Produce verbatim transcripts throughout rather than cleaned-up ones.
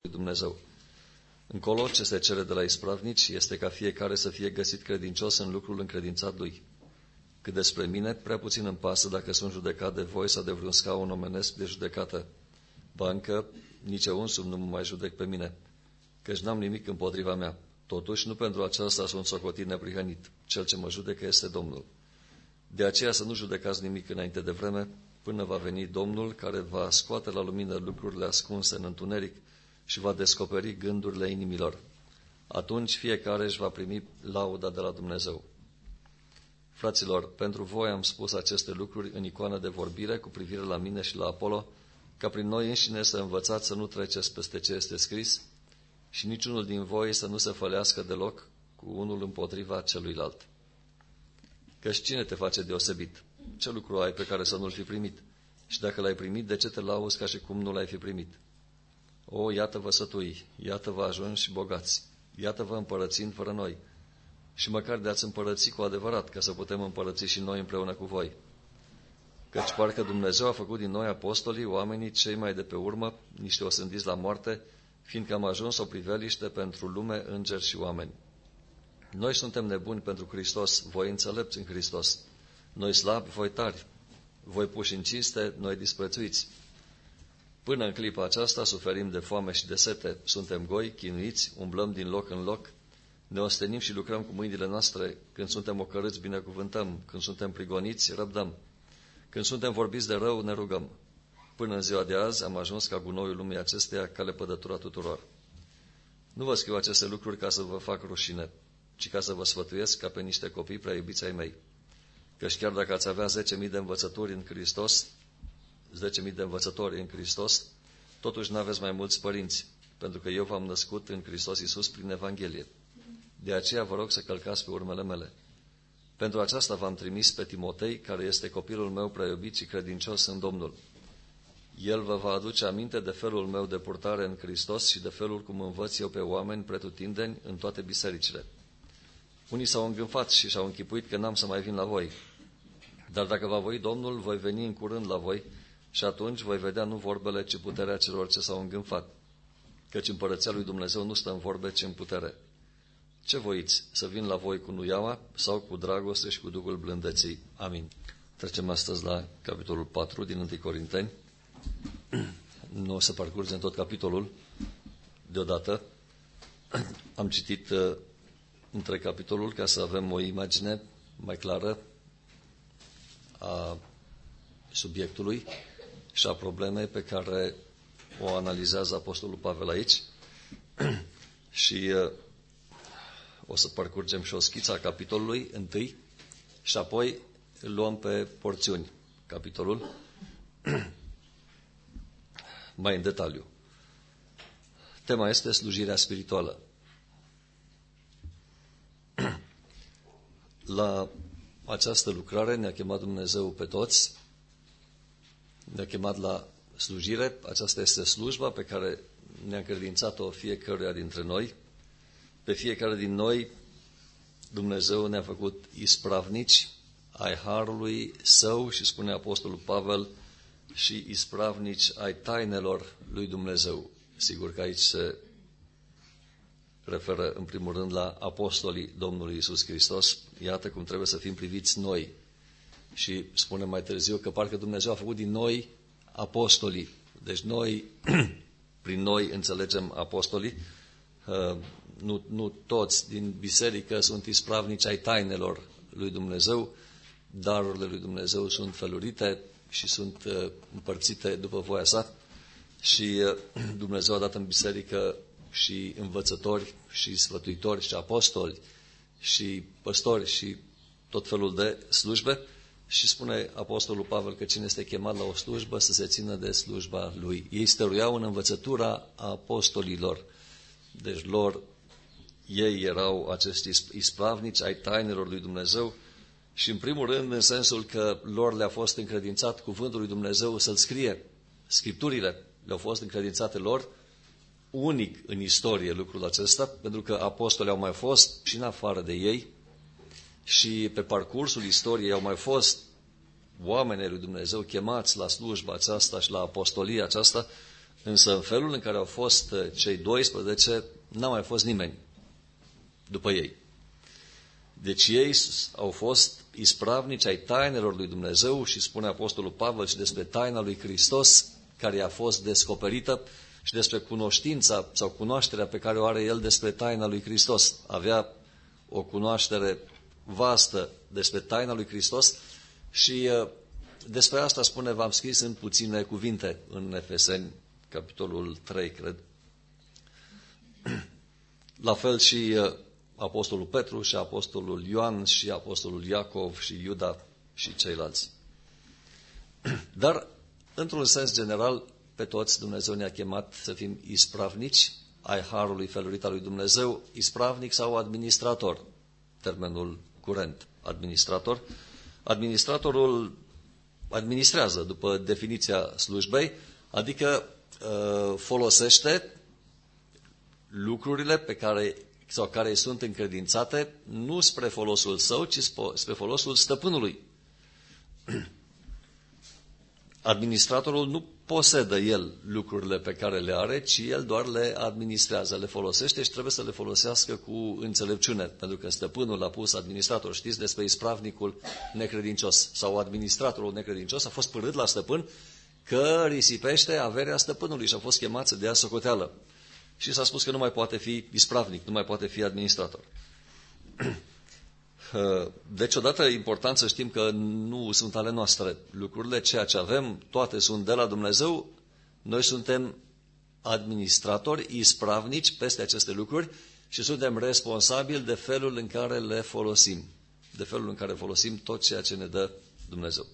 Dumnezeu. Încolo, ce se cere de la ispravnici este ca fiecare să fie găsit credincios în lucrul încredințat lui. Cât despre mine, prea puțin îmi pasă dacă sunt judecat de voi sau de vreun scaun omenesc de judecată. Ba încă, nici eu însumi nu mă mai judec pe mine, căci n-am nimic împotriva mea. Totuși, nu pentru aceasta sunt socotit neprihănit. Cel ce mă judecă este Domnul. De aceea să nu judecați nimic înainte de vreme, până va veni Domnul, care va scoate la lumină lucrurile ascunse în întuneric și va descoperi gândurile inimilor. Atunci fiecare își va primi lauda de la Dumnezeu. Fraților, pentru voi am spus aceste lucruri în icoană de vorbire cu privire la mine și la Apolo, ca prin noi înșine să învățați să nu treceți peste ce este scris și niciunul din voi să nu se fălească deloc cu unul împotriva celuilalt. Căci cine te face deosebit? Ce lucru ai pe care să nu-l fi primit? Și dacă l-ai primit, de ce te lauzi ca și cum nu l-ai fi primit? O, iată-vă sătui, iată-vă ajunși și bogați, iată-vă împărățind fără noi. Și măcar de-ați împărăți cu adevărat, ca să putem împărăți și noi împreună cu voi. Căci parcă Dumnezeu a făcut din noi apostolii, oamenii cei mai de pe urmă, niște osândiți la moarte, fiindcă am ajuns o priveliște pentru lume, îngeri și oameni. Noi suntem nebuni pentru Hristos, voi înțelepți în Hristos. Noi slabi, voi tari. Voi puși în cinste, noi disprețuiți. Până în clipa aceasta suferim de foame și de sete, suntem goi, chinuiți, umblăm din loc în loc, ne ostenim și lucrăm cu mâinile noastre, când suntem ocărâți binecuvântăm, când suntem prigoniți răbdăm, când suntem vorbiți de rău ne rugăm. Până în ziua de azi am ajuns ca gunoiul lumii acesteia, ca lepădătura tuturor. Nu vă scriu aceste lucruri ca să vă fac rușine, ci ca să vă sfătuiesc ca pe niște copii prea iubiți ai mei. Căci chiar dacă ați avea zece mii de învățături în Hristos, zece mii de învățători în Hristos, totuși n-aveți mai mulți părinți, pentru că eu v-am născut în Hristos Iisus prin Evanghelie. De aceea vă rog să călcați pe urmele mele. Pentru aceasta v-am trimis pe Timotei, care este copilul meu prea iubit și credincios în Domnul. El vă va aduce aminte de felul meu de purtare în Hristos și de felul cum învăț eu pe oameni pretutindeni în toate bisericile. Unii s-au îngânfat și și-au închipuit că n-am să mai vin la voi. Dar dacă va voi Domnul, voi veni în curând la voi și atunci voi vedea nu vorbele, ci puterea celor ce s-au îngânfat. Căci împărăția lui Dumnezeu nu stă în vorbe, ci în putere. Ce voiți? Să vin la voi cu nuiaua sau cu dragoste și cu duhul blândeții? Amin. Trecem astăzi la capitolul patru din întâi Corinteni. Nu o să parcurgem tot capitolul deodată. Am citit uh, între capitolul ca să avem o imagine mai clară a subiectului și a problemei pe care o analizează Apostolul Pavel aici. Și uh, o să parcurgem și o schiță a capitolului întâi și apoi luăm pe porțiuni capitolul mai în detaliu. Tema este slujirea spirituală. La această lucrare ne-a chemat Dumnezeu pe toți, ne-a chemat la slujire. Aceasta este slujba pe care ne-a încredințat-o fiecăruia dintre noi. Pe fiecare din noi Dumnezeu ne-a făcut ispravnici ai harului său și spune Apostolul Pavel și ispravnici ai tainelor lui Dumnezeu. Sigur că aici se referă în primul rând la apostolii Domnului Iisus Hristos. Iată cum trebuie să fim priviți noi. Și spune mai târziu că parcă Dumnezeu a făcut din noi apostolii. Deci noi, prin noi înțelegem apostolii. Nu, nu toți din biserică sunt ispravnici ai tainelor lui Dumnezeu. Darurile lui Dumnezeu sunt felurite și sunt uh, împărțite după voia sa. Și uh, Dumnezeu a dat în biserică și învățători și sfătuitori și apostoli și păstori și tot felul de slujbe. Și spune Apostolul Pavel că cine este chemat la o slujbă să se țină de slujba lui. Ei stăruiau în învățătura apostolilor. Deci lor, ei erau acești ispravnici ai tainelor lui Dumnezeu și în primul rând în sensul că lor le-a fost încredințat cuvântul lui Dumnezeu să-l scrie. Scripturile le-au fost încredințate lor, unic în istorie lucrul acesta, pentru că apostolii au mai fost și în afară de ei și pe parcursul istoriei au mai fost oamenii lui Dumnezeu chemați la slujba aceasta și la apostolia aceasta Însă în felul în care au fost cei doisprezece, n-a mai fost nimeni după ei. Deci ei au fost ispravnici ai tainelor lui Dumnezeu și spune Apostolul Pavel și despre taina lui Hristos care i-a fost descoperită și despre cunoștința sau cunoașterea pe care o are el despre taina lui Hristos. Avea o cunoaștere vastă despre taina lui Hristos și despre asta spune, v-am scris în puține cuvinte în Efeseni, capitolul trei, cred. La fel și Apostolul Petru și Apostolul Ioan și Apostolul Iacov și Iuda și ceilalți. Dar, într-un sens general, pe toți Dumnezeu ne-a chemat să fim ispravnici ai harului felurit al lui Dumnezeu, ispravnic sau administrator, termenul curent, administrator. Administratorul administrează după definiția slujbei, adică folosește lucrurile pe care sau care îi sunt încredințate nu spre folosul său, ci spre folosul stăpânului. Administratorul nu posedă el lucrurile pe care le are, ci el doar le administrează, le folosește și trebuie să le folosească cu înțelepciune, pentru că stăpânul l-a pus administrator. Știți despre ispravnicul necredincios sau administratorul necredincios a fost părât la stăpân că risipește averea stăpânului și a fost chemat să dea socoteală. Și s-a spus că nu mai poate fi ispravnic, nu mai poate fi administrator. Deci, odată e important să știm că nu sunt ale noastre lucrurile, ceea ce avem, toate sunt de la Dumnezeu, noi suntem administratori, ispravnici peste aceste lucruri și suntem responsabili de felul în care le folosim, de felul în care folosim tot ceea ce ne dă Dumnezeu.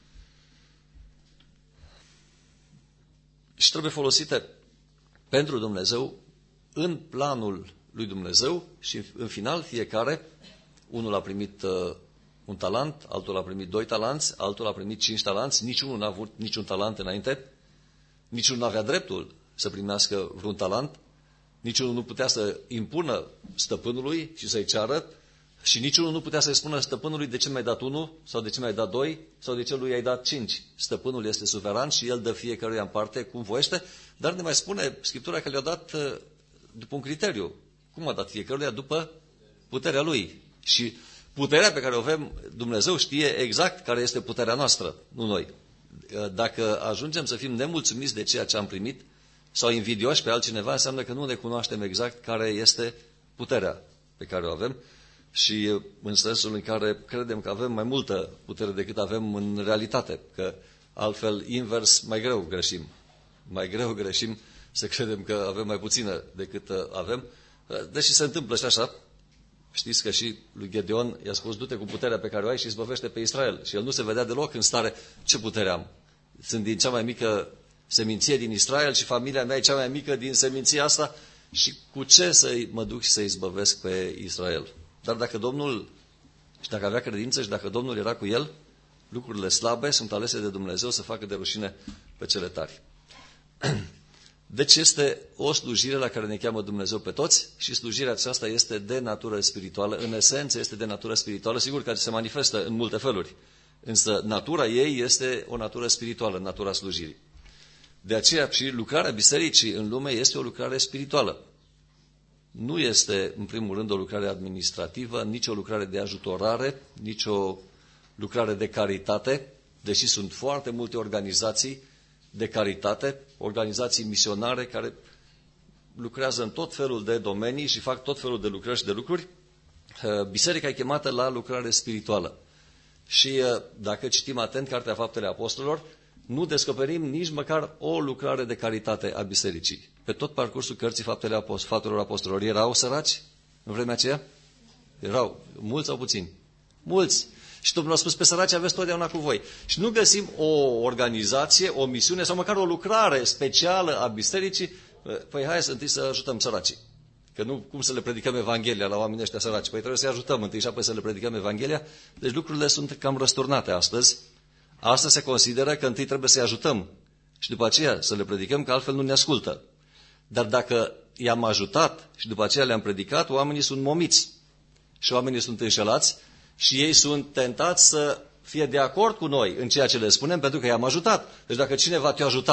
Și trebuie folosite pentru Dumnezeu, în planul lui Dumnezeu și în final fiecare, unul a primit uh, un talent, altul a primit doi talanți, altul a primit cinci talanți, niciunul n-a avut niciun talent înainte, niciunul nu avea dreptul să primească vreun talent, niciunul nu putea să impună stăpânului și să-i ceară și niciunul nu putea să-i spună stăpânului de ce mi-ai dat unul sau de ce mi-ai dat doi sau de ce lui ai dat cinci. Stăpânul este suveran și el dă fiecăruia în parte cum voiește, dar ne mai spune Scriptura că le-a dat uh, după un criteriu. Cum a dat fiecăruia? După puterea lui. Și puterea pe care o avem, Dumnezeu știe exact care este puterea noastră, nu noi. Dacă ajungem să fim nemulțumiți de ceea ce am primit sau invidioși pe altcineva, înseamnă că nu ne cunoaștem exact care este puterea pe care o avem și în sensul în care credem că avem mai multă putere decât avem în realitate, că altfel invers mai greu greșim. Mai greu greșim să credem că avem mai puțină decât avem, deși se întâmplă și așa. Știți că și lui Gedeon i-a spus, du-te cu puterea pe care o ai și izbăvește pe Israel. Și el nu se vedea deloc în stare, ce putere am? Sunt din cea mai mică seminție din Israel și familia mea e cea mai mică din seminția asta și cu ce să mă duc și să izbăvesc pe Israel? Dar dacă Domnul, și dacă avea credință și dacă Domnul era cu el, lucrurile slabe sunt alese de Dumnezeu să facă de rușine pe cele tari. Deci este o slujire la care ne cheamă Dumnezeu pe toți și slujirea aceasta este de natură spirituală. În esență este de natură spirituală, sigur că se manifestă în multe feluri, însă natura ei este o natură spirituală, natura slujirii. De aceea și lucrarea bisericii în lume este o lucrare spirituală. Nu este, în primul rând, o lucrare administrativă, nici o lucrare de ajutorare, nici o lucrare de caritate, deși sunt foarte multe organizații de caritate, organizații misionare care lucrează în tot felul de domenii și fac tot felul de lucrări și de lucruri. Biserica e chemată la lucrare spirituală. Și dacă citim atent Cartea Faptele Apostolilor, nu descoperim nici măcar o lucrare de caritate a bisericii. Pe tot parcursul Cărții Faptele Apost- Faptelor Apostolilor erau săraci în vremea aceea? Erau mulți sau puțini? Mulți. Și Domnul a spus, pe săraci aveți totdeauna cu voi. Și nu găsim o organizație, o misiune sau măcar o lucrare specială a bisericii. Păi hai să întâi să ajutăm săracii. Că nu cum să le predicăm Evanghelia la oamenii ăștia săraci. Păi trebuie să-i ajutăm întâi și apoi să le predicăm Evanghelia. Deci lucrurile sunt cam răsturnate astăzi. Astăzi se consideră că întâi trebuie să-i ajutăm și după aceea să le predicăm, că altfel nu ne ascultă. Dar dacă i-am ajutat și după aceea le-am predicat, oamenii sunt momiți și oamenii sunt înșelați și ei sunt tentați să fie de acord cu noi în ceea ce le spunem, pentru că i-am ajutat. Deci dacă cineva te-a ajutat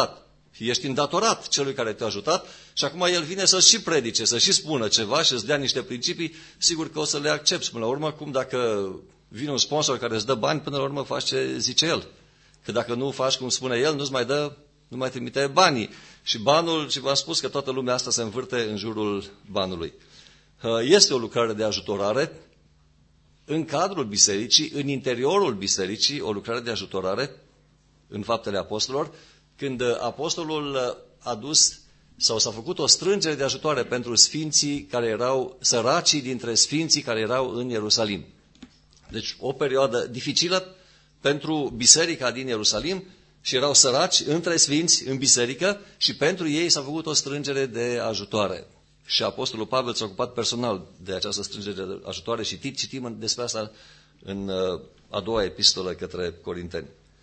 Ești îndatorat celui care te-a ajutat și acum el vine să și predice, să și spună ceva și să-ți dea niște principii, sigur că o să le accepți până la urmă, cum dacă vine un sponsor care îți dă bani, până la urmă faci ce zice el. Că dacă nu faci cum spune el, nu-ți mai dă, nu mai trimite banii. Și banul, și v-am spus că toată lumea asta se învârte în jurul banului. Este o lucrare de ajutorare în cadrul bisericii, în interiorul bisericii, o lucrare de ajutorare în Faptele Apostolilor, când apostolul a dus sau s-a făcut o strângere de ajutoare pentru sfinții care erau săracii dintre sfinții care erau în Ierusalim. Deci o perioadă dificilă pentru biserica din Ierusalim și erau săraci între sfinți în biserică și pentru ei s-a făcut o strângere de ajutoare. Și apostolul Pavel s-a ocupat personal de această strângere de ajutoare și citim despre asta în a doua epistolă către Corinteni.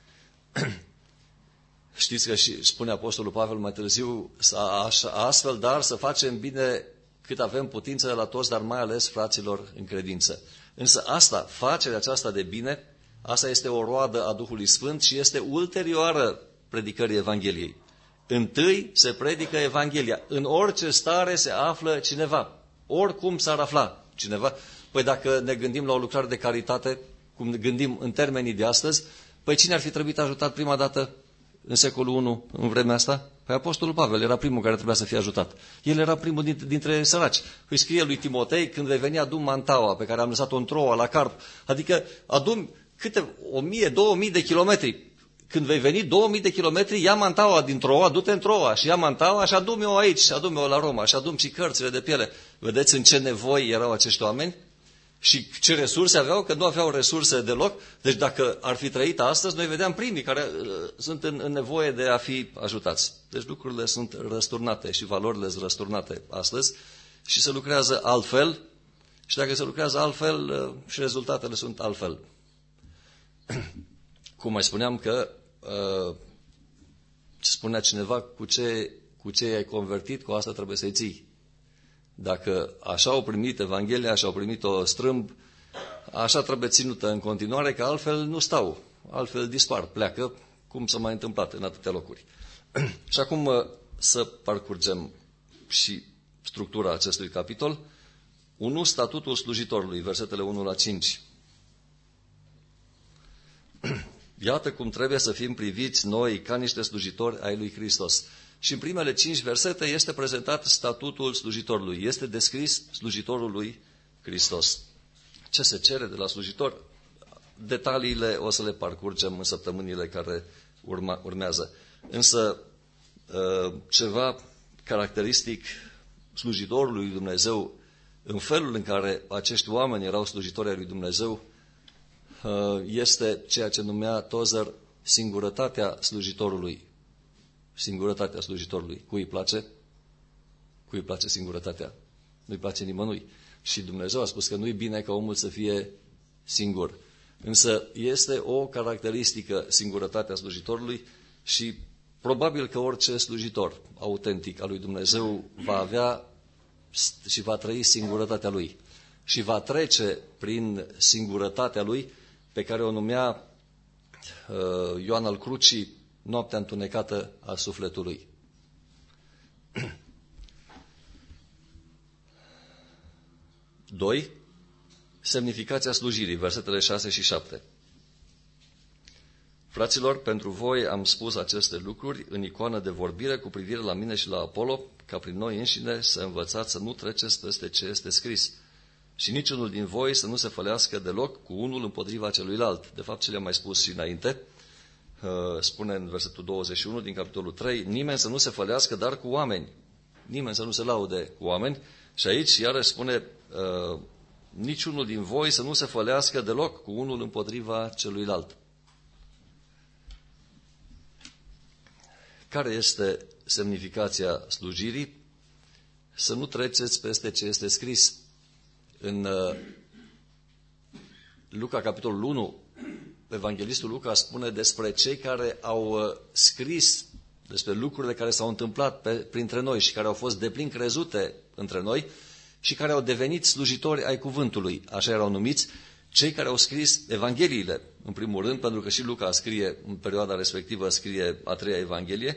Știți că și spune apostolul Pavel mai târziu, astfel, dar să facem bine cât avem putință la toți, dar mai ales fraților în credință. Însă asta, facerea aceasta de bine, asta este o roadă a Duhului Sfânt și este ulterioară predicării Evangheliei. Întâi se predică Evanghelia. În orice stare se află cineva. Oricum s-ar afla cineva. Păi dacă ne gândim la o lucrare de caritate, cum ne gândim în termenii de astăzi, păi cine ar fi trebuit ajutat prima dată în secolul unu, în vremea asta? Păi apostolul Pavel era primul care trebuia să fie ajutat. El era primul dintre, dintre săraci. Îi scrie lui Timotei, când vei veni, adu mantaua pe care am lăsat-o în Troa, la Carp. Adică adu câte o mie, două mii de kilometri. Când vei veni două mii de kilometri, ia mantaua din Troa, du-te în Troa și ia mantaua și adu-mi o aici, și adu-mi o la Roma, și adu-mi și cărțile de piele. Vedeți în ce nevoi erau acești oameni? Și ce resurse aveau? Că nu aveau resurse deloc. Deci dacă ar fi trăit astăzi, noi vedeam primii care uh, sunt în, în nevoie de a fi ajutați. Deci lucrurile sunt răsturnate și valorile sunt răsturnate astăzi și se lucrează altfel. Și dacă se lucrează altfel, uh, și rezultatele sunt altfel. Cum mai spuneam că uh, spunea cineva, cu ce, cu ce ai convertit, cu asta trebuie să-i ții. Dacă așa au primit Evanghelia, așa au primit-o strâmb, așa trebuie ținută în continuare, că altfel nu stau, altfel dispar, pleacă, cum s-a mai întâmplat în atâtea locuri. Și acum să parcurgem și structura acestui capitol. unu. Statutul slujitorului, versetele unu la cinci. Iată cum trebuie să fim priviți noi ca niște slujitori ai lui Hristos. Și în primele cinci versete este prezentat statutul slujitorului. Este descris slujitorul lui Hristos. Ce se cere de la slujitor? Detaliile o să le parcurgem în săptămânile care urma, urmează. Însă ceva caracteristic slujitorului lui Dumnezeu, în felul în care acești oameni erau slujitori ai lui Dumnezeu, este ceea ce numea Tozer singurătatea slujitorului. Singurătatea slujitorului. Cui îi place? Cui îi place singurătatea? Nu-i place nimănui. Și Dumnezeu a spus că nu-i bine ca omul să fie singur. Însă este o caracteristică singurătatea slujitorului și probabil că orice slujitor autentic al lui Dumnezeu va avea și va trăi singurătatea lui. Și va trece prin singurătatea lui pe care o numea uh, Ioan al Crucii noaptea întunecată a sufletului. doi. Semnificația slujirii, versetele șase și șapte. Fraților, pentru voi am spus aceste lucruri în icoană de vorbire cu privire la mine și la Apollo, ca prin noi înșine să învățați să nu treceți peste ce este scris. Și niciunul din voi să nu se fălească deloc cu unul împotriva celuilalt. De fapt, ce le-am mai spus și înainte, spune în versetul douăzeci și unu din capitolul trei, nimeni să nu se fălească, dar cu oameni. Nimeni să nu se laude cu oameni. Și aici, iarăși spune, niciunul din voi să nu se fălească deloc cu unul împotriva celuilalt. Care este semnificația slujirii? Să nu treceți peste ce este scris. În Luca, capitolul unu, evanghelistul Luca spune despre cei care au scris despre lucrurile care s-au întâmplat pe, printre noi și care au fost deplin crezute între noi și care au devenit slujitori ai cuvântului. Așa erau numiți cei care au scris evangheliile, în primul rând, pentru că și Luca scrie, în perioada respectivă, scrie a treia evanghelie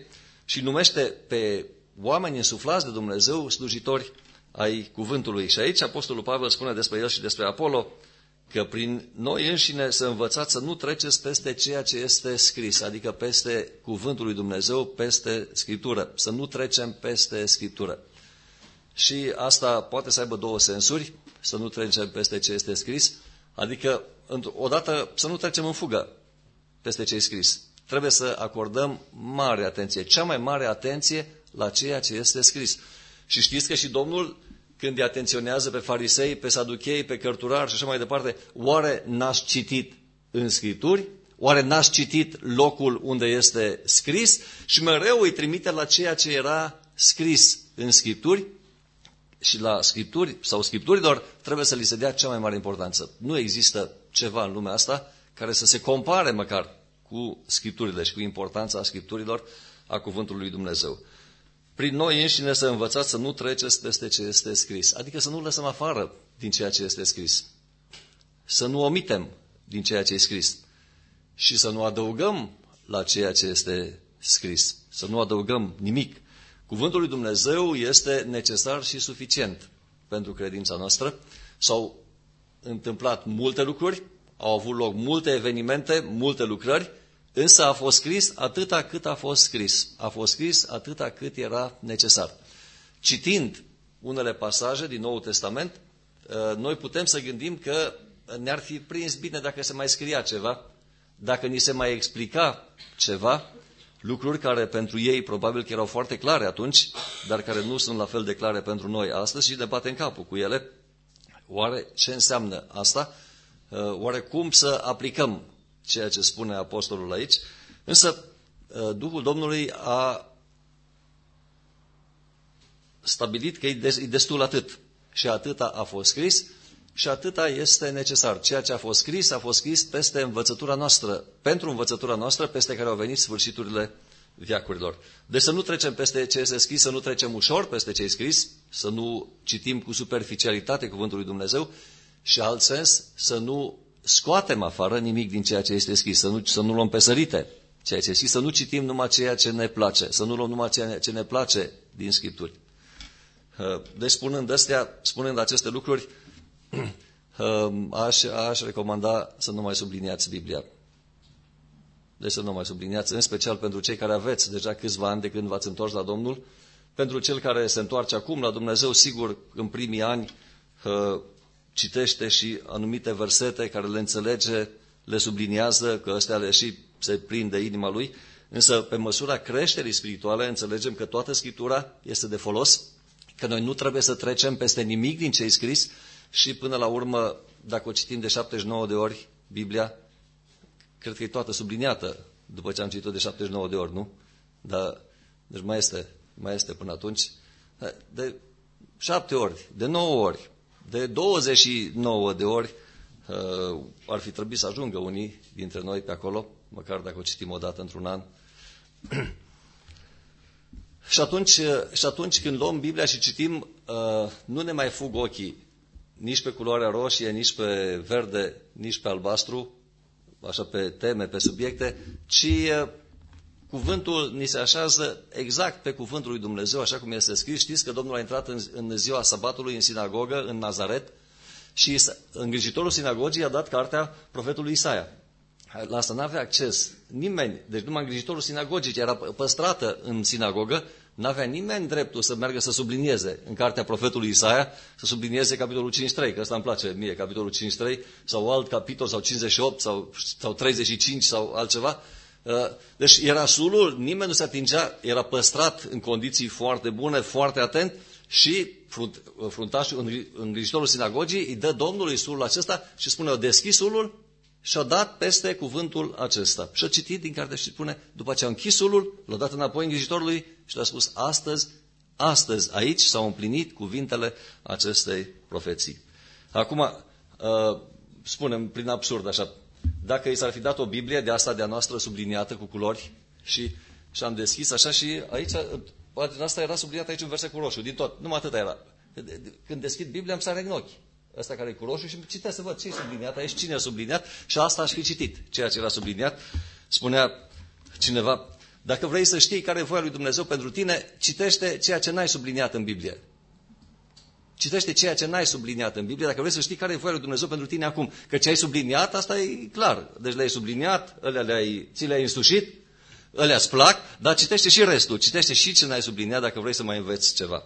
și numește pe oameni însuflați de Dumnezeu slujitori ai cuvântului. Și aici Apostolul Pavel spune despre el și despre Apollo că prin noi înșine să învățați să nu treceți peste ceea ce este scris, adică peste cuvântul lui Dumnezeu, peste Scriptură, să nu trecem peste Scriptură. Și asta poate să aibă două sensuri, să nu trecem peste ce este scris, adică odată să nu trecem în fugă peste ce e scris. Trebuie să acordăm mare atenție, cea mai mare atenție la ceea ce este scris. Și știți că și Domnul, când îi atenționează pe farisei, pe saduchei, pe cărturari și așa mai departe, oare n-ați citit în Scripturi? Oare n-ați citit locul unde este scris? Și mereu îi trimite la ceea ce era scris în Scripturi. Și la Scripturi sau Scripturilor trebuie să li se dea cea mai mare importanță. Nu există ceva în lumea asta care să se compare măcar cu Scripturile și cu importanța Scripturilor, a cuvântului lui Dumnezeu. Prin noi înșine să învățați să nu treceți peste ce este scris. Adică să nu lăsăm afară din ceea ce este scris. Să nu omitem din ceea ce e scris. Și să nu adăugăm la ceea ce este scris. Să nu adăugăm nimic. Cuvântul lui Dumnezeu este necesar și suficient pentru credința noastră. S-au întâmplat multe lucruri, au avut loc multe evenimente, multe lucrări, însă a fost scris atâta cât a fost scris. A fost scris atâta cât era necesar. Citind unele pasaje din Noul Testament, noi putem să gândim că ne-ar fi prins bine dacă se mai scria ceva, dacă ni se mai explica ceva, lucruri care pentru ei probabil că erau foarte clare atunci, dar care nu sunt la fel de clare pentru noi astăzi și ne batem capul cu ele. Oare ce înseamnă asta? Oare cum să aplicăm ceea ce spune apostolul aici? Însă Duhul Domnului a stabilit că e destul atât. Și atâta a fost scris și atâta este necesar. Ceea ce a fost scris a fost scris peste învățătura noastră, pentru învățătura noastră peste care au venit sfârșiturile veacurilor. Deci să nu trecem peste ce este scris, să nu trecem ușor peste ce e scris, să nu citim cu superficialitate cuvântul lui Dumnezeu și alt sens, să nu scoatem afară nimic din ceea ce este scris, să nu, să nu luăm pe sărite ceea ce este scris, să nu citim numai ceea ce ne place, să nu luăm numai ceea ce ne place din Scripturi. Deci spunând astea, spunând aceste lucruri, aș, aș recomanda să nu mai subliniați Biblia. Deci să nu mai subliniați, în special pentru cei care aveți deja câțiva ani de când v-ați întors la Domnul. Pentru cel care se întoarce acum la Dumnezeu, sigur, în primii ani citește și anumite versete care le înțelege, le subliniază, că ăstea le și se prinde inima lui. Însă, pe măsura creșterii spirituale, înțelegem că toată Scriptura este de folos, că noi nu trebuie să trecem peste nimic din ce e scris și până la urmă, dacă o citim de șaptezeci și nouă de ori, Biblia, cred că e toată subliniată după ce am citit-o de șaptezeci și nouă de ori, nu? Dar, deci mai este, mai este până atunci. De șapte ori, de nouă ori, de douăzeci și nouă de ori uh, ar fi trebuit să ajungă unii dintre noi pe acolo, măcar dacă o citim o dată într-un an. Și atunci, și atunci când luăm Biblia și citim, uh, nu ne mai fug ochii nici pe culoarea roșie, nici pe verde, nici pe albastru, așa pe teme, pe subiecte, ci uh, cuvântul ni se așează exact pe cuvântul lui Dumnezeu, așa cum este scris. Știți că Domnul a intrat în, în ziua sabatului în sinagogă, în Nazaret, și îngrijitorul sinagogii a dat cartea profetului Isaia. La asta nu avea acces nimeni, deci numai îngrijitorul sinagogii era păstrată în sinagogă, nu avea nimeni dreptul să meargă să sublinieze în cartea profetului Isaia, să sublinieze capitolul cincizeci și trei, că ăsta îmi place mie, capitolul cincizeci și trei, sau alt capitol, sau cincizeci și opt, sau, sau treizeci și cinci, sau altceva. Deci era sulul, nimeni nu se atingea, era păstrat în condiții foarte bune, foarte atent, și frunt, fruntașul, îngrijitorul sinagogii îi dă Domnului sulul acesta și spune, o deschis sulul și a dat peste cuvântul acesta. Și a citit din carte și spune, după ce a închis sulul, l-a dat înapoi îngrijitorului și le-a spus, astăzi, astăzi aici s-au împlinit cuvintele acestei profeții. Acum, spunem prin absurd așa, dacă i s-ar fi dat o Biblie de asta de-a noastră subliniată cu culori și, și am deschis așa și aici, asta era subliniată aici un verset cu roșu, din tot, numai atâta era. Când deschid Biblia îmi sare în ochi. Ăsta care e cu roșu și îmi citesc să văd ce e subliniat aici, cine a subliniat și asta aș fi citit, ceea ce era subliniat. Spunea cineva, Dacă vrei să știi care e voia lui Dumnezeu pentru tine, citește ceea ce n-ai subliniat în Biblie. Citește ceea ce n-ai subliniat în Biblie, dacă vrei să știi care e voia lui Dumnezeu pentru tine acum. Că ce ai subliniat, asta e clar. Deci le-ai subliniat, alea le-ai, ți le-ai însușit, alea îți plac, dar citește și restul. Citește și ce n-ai subliniat dacă vrei să mai înveți ceva.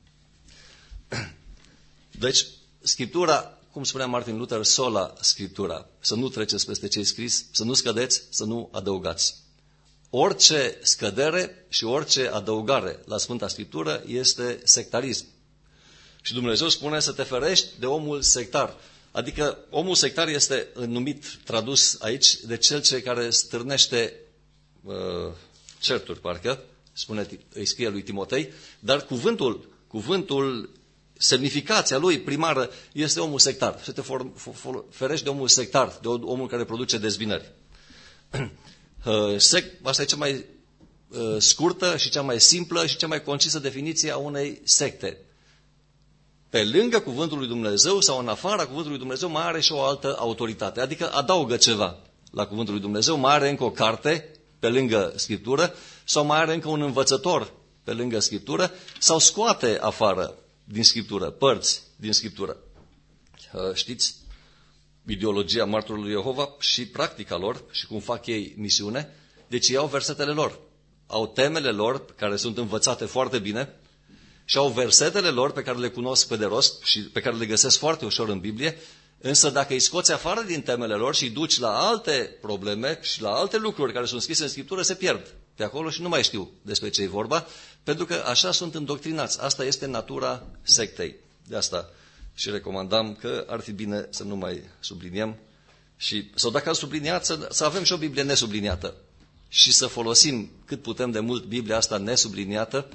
Deci, Scriptura, cum spunea Martin Luther, sola Scriptura. Să nu treceți peste ce e scris, să nu scădeți, să nu adăugați. Orice scădere și orice adăugare la Sfânta Scriptură este sectarism. Și Dumnezeu spune să te ferești de omul sectar. Adică omul sectar este numit, tradus aici, de cel ce care stârnește uh, certuri, parcă, spune, îi scrie lui Timotei, dar cuvântul, cuvântul, semnificația lui primară este omul sectar. Să te for, for, ferești de omul sectar, de omul care produce dezbinări. Uh, sec, asta e cea mai uh, scurtă și cea mai simplă și cea mai concisă definiție a unei secte. Pe lângă cuvântul lui Dumnezeu sau în afara cuvântului lui Dumnezeu mai are și o altă autoritate. Adică adaugă ceva la cuvântul lui Dumnezeu, mai are încă o carte pe lângă Scriptură sau mai are încă un învățător pe lângă Scriptură sau scoate afară din Scriptură, părți din Scriptură. Știți ideologia martorului Jehova și practica lor și cum fac ei misiune? Deci iau versetele lor, au temele lor care sunt învățate foarte bine, și au versetele lor pe care le cunosc pe de rost și pe care le găsesc foarte ușor în Biblie, însă dacă îi scoți afară din temele lor și îi duci la alte probleme și la alte lucruri care sunt scrise în Scriptură, se pierd pe acolo și nu mai știu despre ce e vorba, pentru că așa sunt îndoctrinați. Asta este natura sectei. De asta și recomandam că ar fi bine să nu mai subliniem, și, sau dacă am subliniat, să, să avem și o Biblie nesubliniată și să folosim cât putem de mult Biblia asta nesubliniată.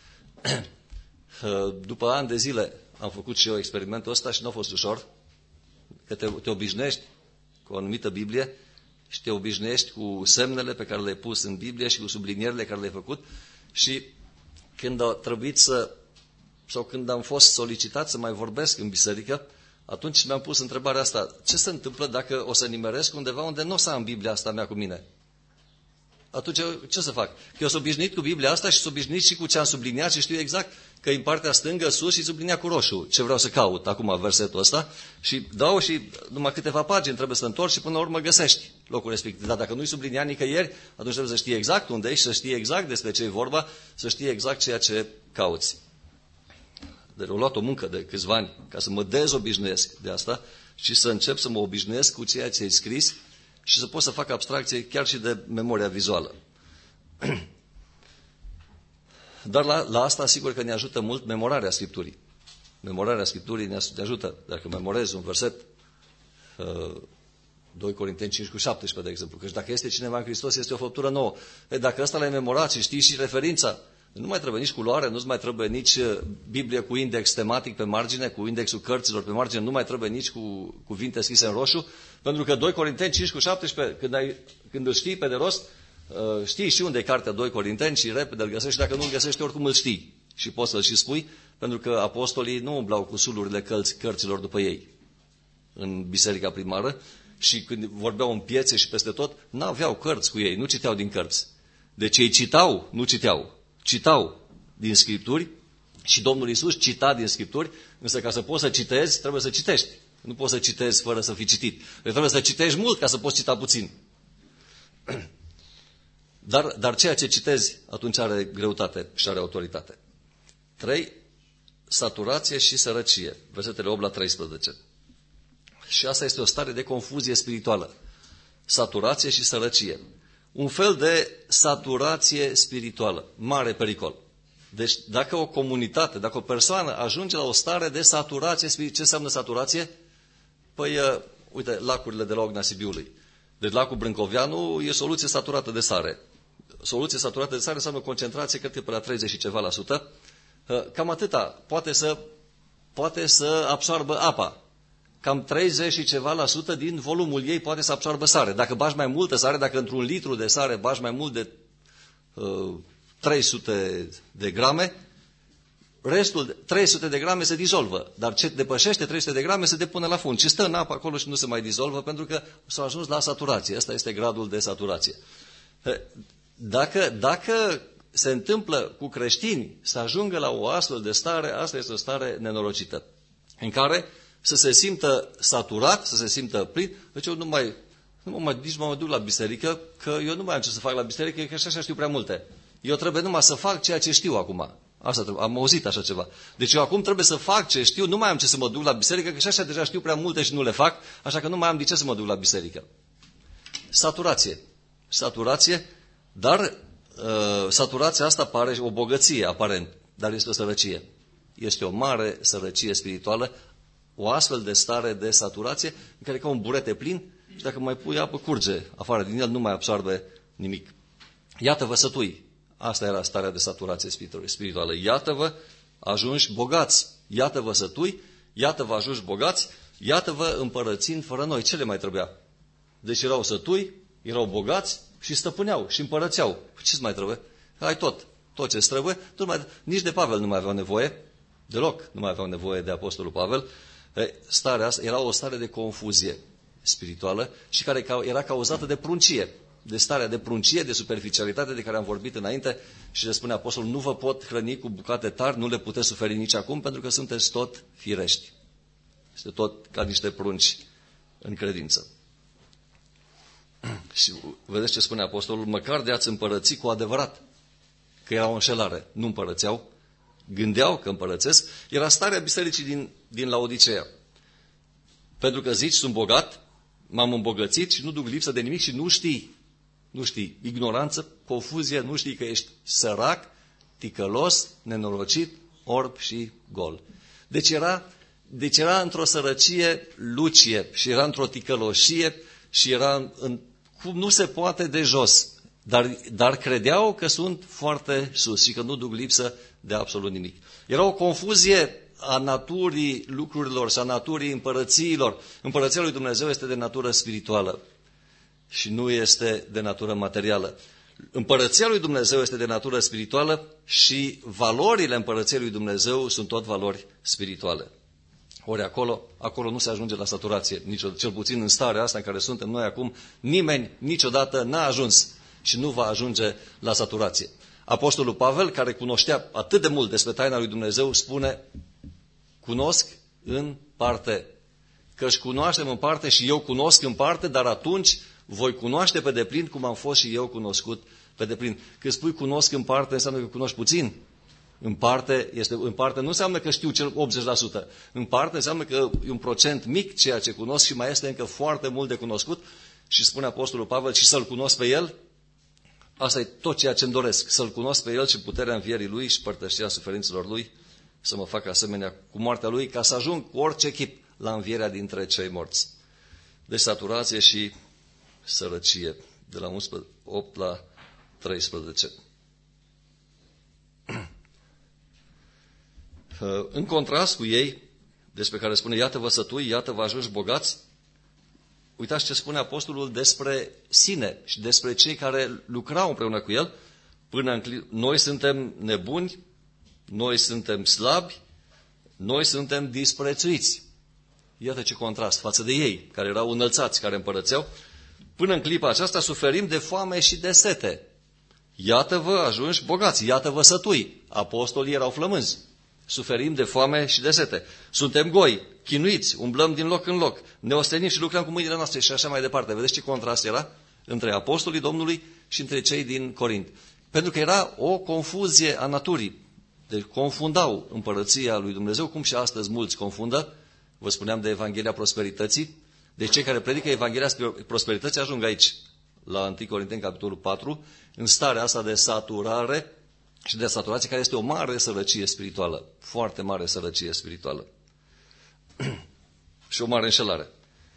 După ani de zile am făcut și eu experimentul ăsta și nu a fost ușor, că te, te obișnuiești cu o anumită Biblie și te obișnuiești cu semnele pe care le-ai pus în Biblie și cu sublinierile care le-ai făcut, și când a trebuit să, sau când am fost solicitat să mai vorbesc în biserică, atunci mi-am pus întrebarea asta: ce se întâmplă dacă o să nimeresc undeva unde nu o să am Biblia asta mea cu mine? Atunci ce să fac? Că eu sunt obișnuit cu Biblia asta și sunt obișnuit și cu ce am subliniat și știu exact că în partea stângă sus și sublinia cu roșu ce vreau să caut acum versetul ăsta și dau și numai câteva pagini trebuie să întorci și până la urmă găsești locul respectiv. Dar dacă nu-i sublinia nicăieri, atunci trebuie să știi exact unde ești, să știi exact despre ce e vorba, să știi exact ceea ce cauți. Deci am luat o muncă de câțiva ani ca să mă dezobișnuiesc de asta și să încep să mă obișnuiesc cu ceea ce e scris și să pot să fac abstracție chiar și de memoria vizuală. Dar la, la asta, sigur că ne ajută mult memorarea Scripturii. Memorarea Scripturii ne ajută. Dacă memorezi un verset, doi Corinteni cinci cu șaptesprezece, de exemplu, că dacă este cineva în Hristos, este o făptură nouă. E, dacă ăsta l-ai memorat și știi și referința, nu mai trebuie nici culoare, nu mai trebuie nici Biblie cu index tematic pe margine, cu indexul cărților pe margine, nu mai trebuie nici cu cuvinte scrise în roșu, pentru că doi Corinteni cinci cu șaptesprezece, când, ai, când îl știi pe de rost, știi și unde e cartea doi Corinteni și repede îl găsești, dacă nu îl găsești, oricum îl știi și poți să-l și spui, pentru că apostolii nu umblau cu sulurile cărți, cărților după ei în biserica primară și când vorbeau în piețe și peste tot, n-aveau cărți cu ei, nu citeau din cărți. Deci ei citau, nu citeau. Citau din Scripturi și Domnul Iisus cita din Scripturi, însă ca să poți să citezi, trebuie să citești. Nu poți să citezi fără să fi citit. Trebuie să citești mult ca să poți cita puțin. Dar, dar ceea ce citezi atunci are greutate și are autoritate. trei. Saturație și sărăcie. Versetele opt la treisprezece. Și asta este o stare de confuzie spirituală. Saturație și sărăcie. Un fel de saturație spirituală. Mare pericol. Deci dacă o comunitate, dacă o persoană ajunge la o stare de saturație spirituală, ce înseamnă saturație? Păi, uh, uite, lacurile de la Ogna Sibiului. Deci lacul Brâncoveanu e soluție saturată de sare. Soluție saturată de sare înseamnă concentrație, cred că pe la treizeci și ceva la sută. Cam atâta. Poate să, poate să absoarbă apa. Cam treizeci și ceva la sută din volumul ei poate să absoarbă sare. Dacă bagi mai multă sare, dacă într-un litru de sare bagi mai mult de uh, trei sute de grame, restul, trei sute de grame se dizolvă. Dar ce depășește trei sute de grame se depune la fund. Și stă în apă acolo și nu se mai dizolvă pentru că s-a ajuns la saturație. Ăsta este gradul de saturație. Dacă, dacă se întâmplă cu creștini să ajungă la o astfel de stare, asta este o stare nenorocită, în care să se simtă saturat, să se simtă plin. Deci eu nu mai, nu mai, nici mă duc la biserică, că eu nu mai am ce să fac la biserică, că așa știu prea multe. Eu trebuie numai să fac ceea ce știu acum. Asta trebuie. Am auzit așa ceva. Deci eu acum trebuie să fac ce știu, nu mai am ce să mă duc la biserică, că și așa deja știu prea multe și nu le fac, așa că nu mai am de ce să mă duc la biserică. Saturație. Saturație, dar uh, saturația asta pare o bogăție, aparent, dar este o sărăcie. Este o mare sărăcie spirituală, o astfel de stare de saturație, în care e ca un burete plin și dacă mai pui apă, curge afară din el, nu mai absorbe nimic. Iată-vă sătui. Asta era starea de saturație spirituală. Iată-vă, ajungi bogați. Iată-vă sătui, iată-vă ajungi bogați, iată-vă împărățind fără noi. Ce le mai trebuia? Deci erau sătui, erau bogați și stăpâneau și împărățeau. Ce-ți mai trebuie? Ai tot. Tot ce-ți trebuie. Mai... Nici de Pavel nu mai aveau nevoie. Deloc nu mai aveau nevoie de Apostolul Pavel. Starea asta era o stare de confuzie spirituală și care era cauzată de pruncie. De starea de pruncie, de superficialitate de care am vorbit înainte și le spune Apostolul, nu vă pot hrăni cu bucate tari, nu le puteți suferi nici acum, pentru că sunteți tot firești. Este tot ca niște prunci în credință. Și vedeți ce spune Apostolul, măcar de a-ți împărăți cu adevărat, că era o înșelare, nu împărățeau, gândeau că împărățesc, era starea bisericii din, din Laodiceea. Pentru că zici, sunt bogat, m-am îmbogățit și nu duc lipsă de nimic și nu știi. Nu știi, ignoranță, confuzie, nu știi că ești sărac, ticălos, nenorocit, orb și gol. Deci era, deci era într-o sărăcie lucie și era într-o ticăloșie și era în, cum nu se poate de jos. Dar, dar credeau că sunt foarte sus și că nu duc lipsă de absolut nimic. Era o confuzie a naturii lucrurilor și a naturii împărățiilor. Împărăția lui Dumnezeu este de natură spirituală și nu este de natură materială. Împărăția lui Dumnezeu este de natură spirituală și valorile împărăției lui Dumnezeu sunt tot valori spirituale. Ori acolo, acolo nu se ajunge la saturație, niciodată, cel puțin în starea asta în care suntem noi acum, nimeni niciodată n-a ajuns și nu va ajunge la saturație. Apostolul Pavel, care cunoștea atât de mult despre taina lui Dumnezeu, spune, cunosc în parte, căci cunoaștem în parte și eu cunosc în parte, dar atunci voi cunoaște pe deplin cum am fost și eu cunoscut pe deplin. Când spui cunosc în parte, înseamnă că cunoști puțin. În parte, este, în parte nu înseamnă că știu cel optzeci la sută. În parte înseamnă că e un procent mic ceea ce cunosc și mai este încă foarte mult de cunoscut. Și spune Apostolul Pavel, și să-L cunosc pe El, asta e tot ceea ce îmi doresc. Să-L cunosc pe El și puterea învierii Lui și părtășia suferințelor Lui, să mă fac asemenea cu moartea Lui, ca să ajung cu orice chip la învierea dintre cei morți. Deci saturație și sărăcie, de la opt la treisprezece. În contrast cu ei, despre care spune, iată-vă sătui, iată-vă ajungi bogați, uitați ce spune Apostolul despre sine și despre cei care lucrau împreună cu el. Până în, noi suntem nebuni, noi suntem slabi, noi suntem disprețuiți. Iată ce contrast față de ei, care erau înălțați, care împărățeau. Până în clipa aceasta suferim de foame și de sete. Iată-vă ajungi bogați, iată-vă sătui. Apostolii erau flămânzi. Suferim de foame și de sete. Suntem goi, chinuiți, umblăm din loc în loc, ne ostenim și lucrăm cu mâinile noastre și așa mai departe. Vedeți ce contrast era între apostolii Domnului și între cei din Corint? Pentru că era o confuzie a naturii. Deci confundau împărăția lui Dumnezeu, cum și astăzi mulți confundă. Vă spuneam de Evanghelia Prosperității. Deci cei care predică Evanghelia Prosperității ajung aici, la întâi Corinteni, capitolul patru, în starea asta de saturare și de saturație, care este o mare sărăcie spirituală, foarte mare sărăcie spirituală și o mare înșelare.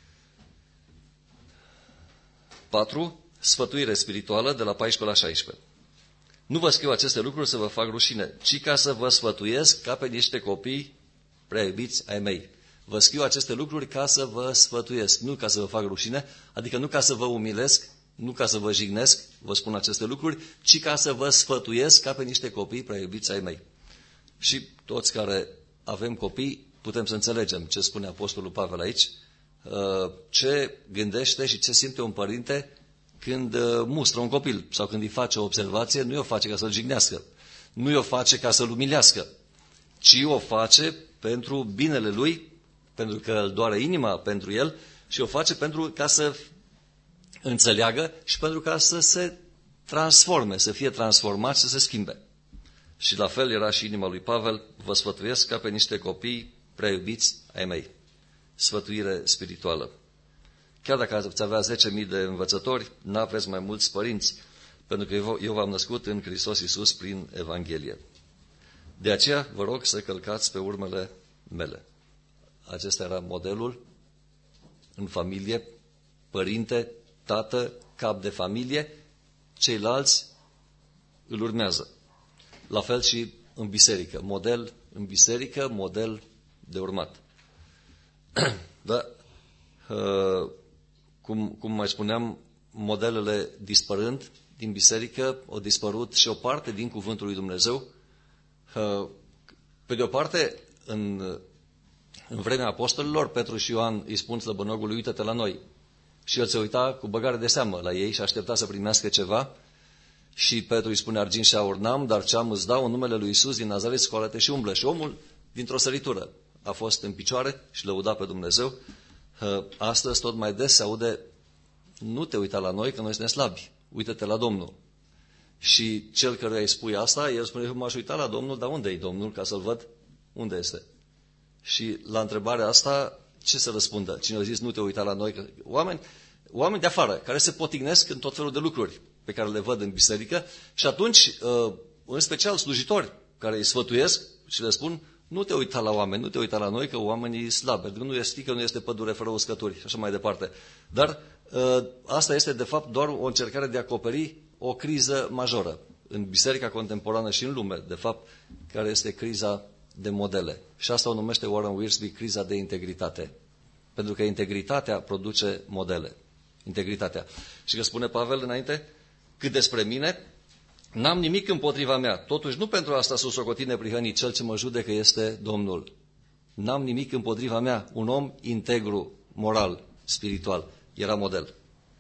patru. Sfătuire spirituală, de la paisprezece la șaisprezece. Nu vă scriu aceste lucruri să vă fac rușine, ci ca să vă sfătuiesc ca pe niște copii prea iubiți ai mei. Vă scriu aceste lucruri ca să vă sfătuiesc, nu ca să vă fac rușine, adică nu ca să vă umilesc, nu ca să vă jignesc, vă spun aceste lucruri, ci ca să vă sfătuiesc ca pe niște copii prea iubiți ai mei. Și toți care avem copii putem să înțelegem ce spune Apostolul Pavel aici, ce gândește și ce simte un părinte când mustră un copil sau când îi face o observație, nu o face ca să-l jignească, nu o face ca să-l umilească, ci o face pentru binele lui, pentru că îl doare inima pentru el și o face pentru ca să înțeleagă și pentru ca să se transforme, să fie transformat, să se schimbe. Și la fel era și inima lui Pavel: vă sfătuiesc ca pe niște copii prea iubiți ai mei. Sfătuire spirituală. Chiar dacă ați avea zece mii de învățători, n-aveți mai mulți părinți, pentru că eu v-am născut în Hristos Iisus prin Evanghelie. De aceea vă rog să călcați pe urmele mele. Acesta era modelul în familie: părinte, tată, cap de familie, ceilalți îl urmează. La fel și în biserică. Model în biserică, model de urmat. Da? Cum, cum mai spuneam, modelele dispărând din biserică, au dispărut și o parte din cuvântul lui Dumnezeu. Pe de o parte, în, în vremea apostolilor, Petru și Ioan îi spun slăbănogului: uită-te la noi. Și el se uita cu băgare de seamă la ei și aștepta să primească ceva. Și Petru îi spune: argint și aur n-am, dar ce am îți dau, în numele lui Iisus din Nazaret, scoală-te și umblă. Și omul, dintr-o săritură, a fost în picioare și lăuda pe Dumnezeu. Astăzi tot mai des se aude: nu te uita la noi, că noi suntem slabi, uită-te la Domnul. Și cel căruia îi spui asta, el spune: m-aș uita la Domnul, dar unde e Domnul, ca să-l văd unde este? Și la întrebarea asta, ce să răspundă? Cine a zis nu te uita la noi? Că oameni, oameni de afară, care se potignesc în tot felul de lucruri pe care le văd în biserică, și atunci, în special slujitori care îi sfătuiesc și le spun: nu te uita la oameni, nu te uita la noi, că oamenii slabi, pentru că nu este, că nu este pădure fără uscături și așa mai departe. Dar asta este de fapt doar o încercare de a acoperi o criză majoră în biserica contemporană și în lume, de fapt, care este criza de modele. Și asta o numește Warren Wiersbe criza de integritate. Pentru că integritatea produce modele. Integritatea. Și că spune Pavel înainte: cât despre mine, n-am nimic împotriva mea. Totuși nu pentru asta s-o socotit neprihănit. Cel ce mă judecă este Domnul. N-am nimic împotriva mea. Un om integru, moral, spiritual. Era model.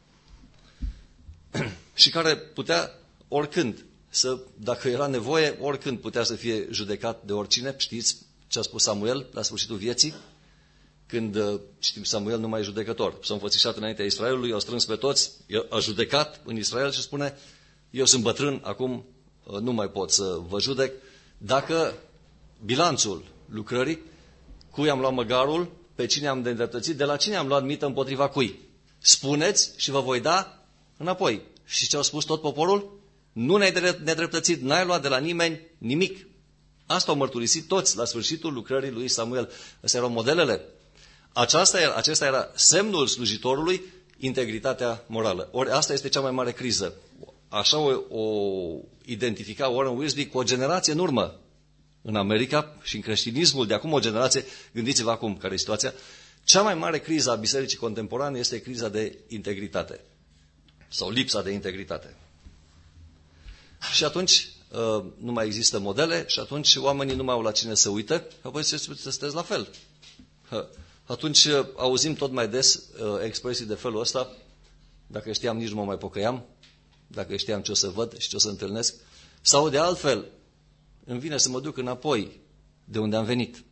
Și care putea oricând, să, dacă era nevoie, oricând putea să fie judecat de oricine. Știți ce a spus Samuel la sfârșitul vieții? Când, știm, Samuel nu mai e judecător. S-a înfățișat înaintea Israelului, a strâns pe toți, a judecat în Israel și spune: eu sunt bătrân, acum nu mai pot să vă judec. Dacă bilanțul lucrării, cui am luat măgarul, pe cine am de îndreptățit, de la cine am luat mită împotriva cui? Spuneți și vă voi da înapoi. Și ce au spus tot poporul? Nu ne-ai nedreptățit, n-ai luat de la nimeni nimic. Asta au mărturisit toți la sfârșitul lucrării lui Samuel. Astea erau modelele. Aceasta era, acesta era semnul slujitorului, integritatea morală. Ori asta este cea mai mare criză. Așa o, o identifica Warren Wiersbe cu o generație în urmă în America și în creștinismul de acum o generație. Gândiți-vă acum care e situația. Cea mai mare criză a bisericii contemporane este criza de integritate sau lipsa de integritate. Și atunci nu mai există modele și atunci oamenii nu mai au la cine să uite, apoi să sunteți la fel. Atunci auzim tot mai des expresii de felul ăsta: dacă știam, nici nu mă mai pocăiam, dacă știam ce o să văd și ce o să întâlnesc. Sau de altfel, îmi vine să mă duc înapoi de unde am venit.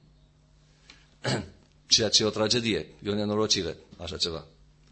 Ceea ce e o tragedie, e o nenorocire, așa ceva.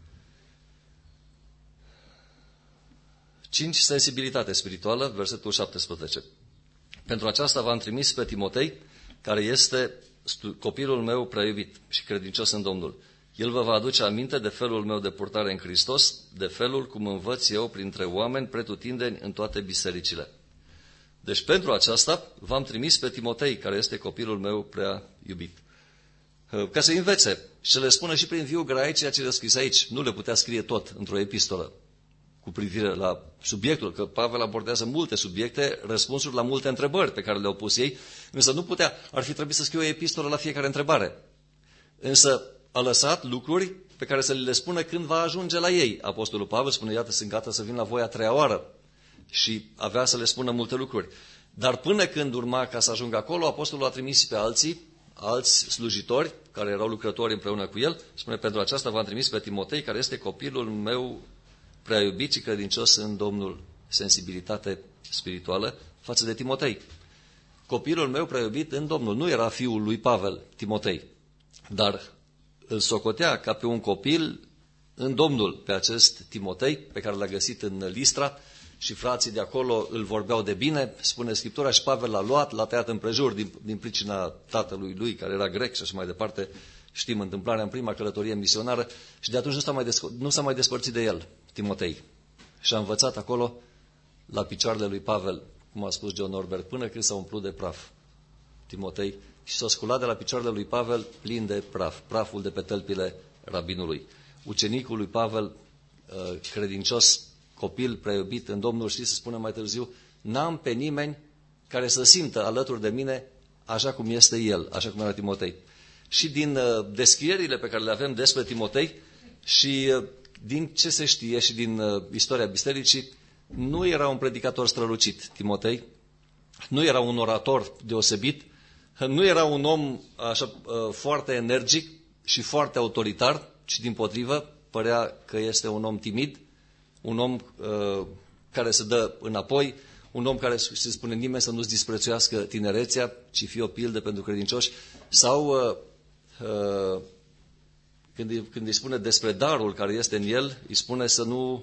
cinci. Sensibilitate spirituală, versetul șaptesprezece. Pentru aceasta v-am trimis pe Timotei, care este copilul meu prea iubit și credincios în Domnul. El vă va aduce aminte de felul meu de purtare în Hristos, de felul cum învăț eu printre oameni pretutindeni în toate bisericile. Deci pentru aceasta v-am trimis pe Timotei, care este copilul meu prea iubit. Ca să învețe și să le spună și prin viu graic ceea ce le scris aici. Nu le putea scrie tot într-o epistolă cu privire la subiectul, că Pavel abordează multe subiecte, răspunsuri la multe întrebări pe care le-au pus ei, însă nu putea, ar fi trebuit să scrie o epistolă la fiecare întrebare. Însă a lăsat lucruri pe care să le spună când va ajunge la ei. Apostolul Pavel spune: iată, sunt gata să vin la voi a treia oară. Și avea să le spună multe lucruri. Dar până când urma ca să ajungă acolo, apostolul a trimis pe alții, alți slujitori, care erau lucrători împreună cu el. Spune: pentru aceasta v-am trimis pe Timotei, care este copilul meu prea iubit și credincios în Domnul, sensibilitate spirituală față de Timotei. Copilul meu prea iubit în Domnul nu era fiul lui Pavel, Timotei, dar îl socotea ca pe un copil în Domnul pe acest Timotei, pe care l-a găsit în Listra, și frații de acolo îl vorbeau de bine, spune Scriptura, și Pavel l-a luat, l-a tăiat împrejur din, din pricina tatălui lui, care era grec și așa mai departe. Știm întâmplarea în prima călătorie misionară și de atunci nu s-a mai, desp- nu s-a mai despărțit de el, Timotei. Și a învățat acolo, la picioarele lui Pavel, cum a spus John Norbert, până când s-a umplut de praf, Timotei, și s-a sculat de la picioarele lui Pavel plin de praf, praful de pe tălpile rabinului. Ucenicul lui Pavel, credincios, copil prea iubit în Domnul, știți, se spune mai târziu, n-am pe nimeni care să simtă alături de mine așa cum este el, așa cum era Timotei. Și din uh, descrierile pe care le avem despre Timotei și uh, din ce se știe și din uh, istoria bisericii, nu era un predicator strălucit, Timotei, nu era un orator deosebit, nu era un om așa uh, foarte energic și foarte autoritar, ci dimpotrivă, părea că este un om timid, un om uh, care se dă înapoi, un om care se spune nimeni să nu-ți disprețuiască tinerețea, ci fie o pildă pentru credincioși, sau uh, uh, când, îi, când îi spune despre darul care este în el, îi spune să nu,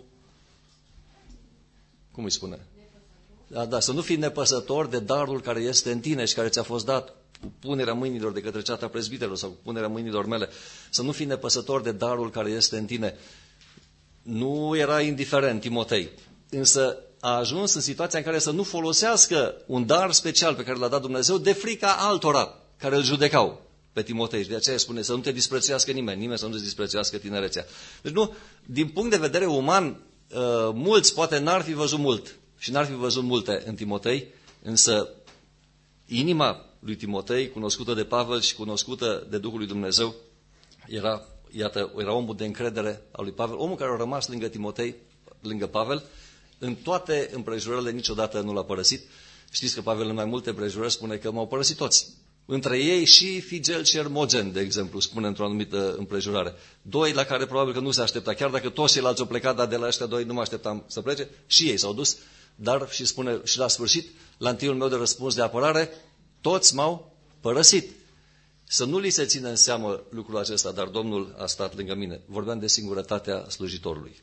cum îi spune? Da, da, să nu fii nepăsător de darul care este în tine și care ți-a fost dat cu punerea mâinilor de către ceata prezbiterilor sau cu punerea mâinilor mele, să nu fii nepăsător de darul care este în tine. Nu era indiferent Timotei, însă a ajuns în situația în care să nu folosească un dar special pe care l-a dat Dumnezeu de frica altora care îl judecau pe Timotei. Și de aceea spune să nu te disprețuiască nimeni, nimeni să nu te disprețuiască tinerețea. Deci nu, din punct de vedere uman, mulți poate n-ar fi văzut mult și n-ar fi văzut multe în Timotei, însă inima lui Timotei, cunoscută de Pavel și cunoscută de Duhul lui Dumnezeu, era, iată, era omul de încredere al lui Pavel, omul care a rămas lângă Timotei, lângă Pavel, în toate împrejurările niciodată nu l-a părăsit. Știți că Pavel în mai multe împrejurări spune că m-au părăsit toți. Între ei și Figel și Hermogen, de exemplu, spune într-o anumită împrejurare. Doi la care probabil că nu se aștepta, chiar dacă toți ceilalți au plecat, dar de la ăștia doi nu mă așteptam să plece, și ei s-au dus, dar și spune și la sfârșit, la întâiul meu de răspuns de apărare, toți m-au părăsit. Să nu li se țină în seamă lucrul acesta, dar Domnul a stat lângă mine. Vorbeam de singurătatea slujitorului.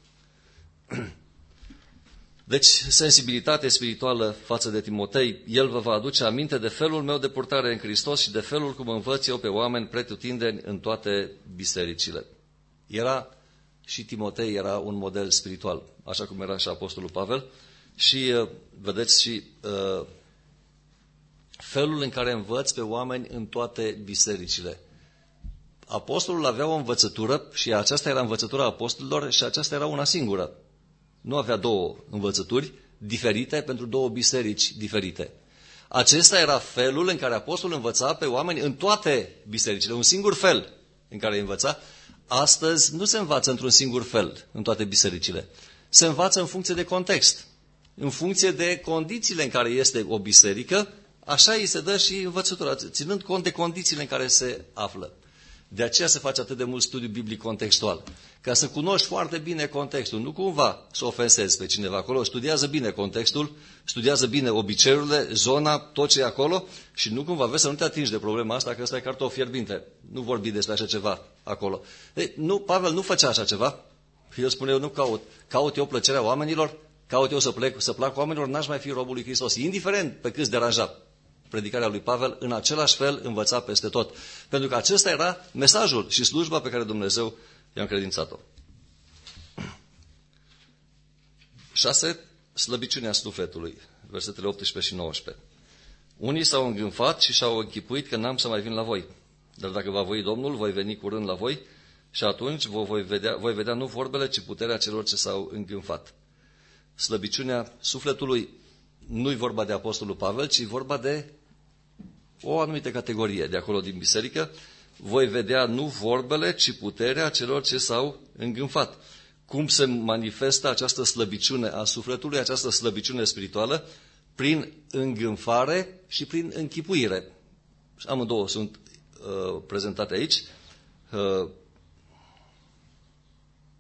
Deci, sensibilitate spirituală față de Timotei, el vă va aduce aminte de felul meu de purtare în Hristos și de felul cum învăț eu pe oameni pretutindeni în toate bisericile. Era și Timotei era un model spiritual, așa cum era și Apostolul Pavel. Și vedeți și uh, felul în care învăț pe oameni în toate bisericile. Apostolul avea o învățătură și aceasta era învățătura apostolilor și aceasta era una singură. Nu avea două învățături diferite pentru două biserici diferite. Acesta era felul în care apostolul învăța pe oameni în toate bisericile, un singur fel în care îi învăța. Astăzi nu se învață într-un singur fel în toate bisericile. Se învață în funcție de context, în funcție de condițiile în care este o biserică, așa îi se dă și învățătura, ținând cont de condițiile în care se află. De aceea se face atât de mult studiu biblic contextual. Ca să cunoști foarte bine contextul, nu cumva să ofensezi pe cineva acolo, studiază bine contextul, studiază bine obiceiurile, zona, tot ce e acolo și nu cumva vezi să nu te atingi de problema asta, că ăsta e cartof fierbinte. Nu vorbi despre așa ceva acolo. Ei, nu, Pavel nu făcea așa ceva. El spune, eu nu caut. Caut eu plăcerea oamenilor, caut eu să, plec, să plac oamenilor, n-aș mai fi robul lui Hristos. Indiferent pe câți deranja predicarea lui Pavel, în același fel învăța peste tot. Pentru că acesta era mesajul și slujba pe care Dumnezeu i-a încredințat-o. șase. Slăbiciunea sufletului. Versetele optsprezece și nouăsprezece. Unii s-au îngânfat și și-au închipuit că n-am să mai vin la voi. Dar dacă va voi Domnul, voi veni curând la voi și atunci vă voi vedea, voi vedea nu vorbele, ci puterea celor ce s-au îngânfat. Slăbiciunea sufletului nu-i vorba de Apostolul Pavel, ci vorba de o anumită categorie de acolo din biserică. Voi vedea nu vorbele, ci puterea celor ce s-au îngânfat. Cum se manifestă această slăbiciune a sufletului, această slăbiciune spirituală? Prin îngânfare și prin închipuire. Amândouă sunt uh, prezentate aici. Uh,